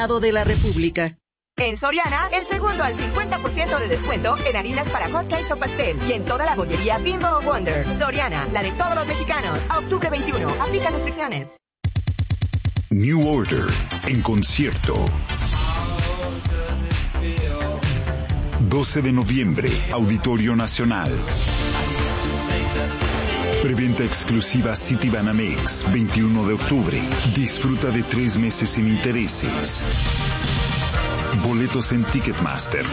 Senado de la República. En Soriana, el segundo al 50% de descuento en harinas para hot cakes o pastel y en toda la bollería Bimbo o Wonder. Soriana, la de todos los mexicanos. A octubre 21. Aplica restricciones. New Order en concierto. 12 de noviembre, Auditorio Nacional. Preventa exclusiva Citibanamex, 21 de octubre. Disfruta de 3 meses sin intereses. Boletos en Ticketmaster.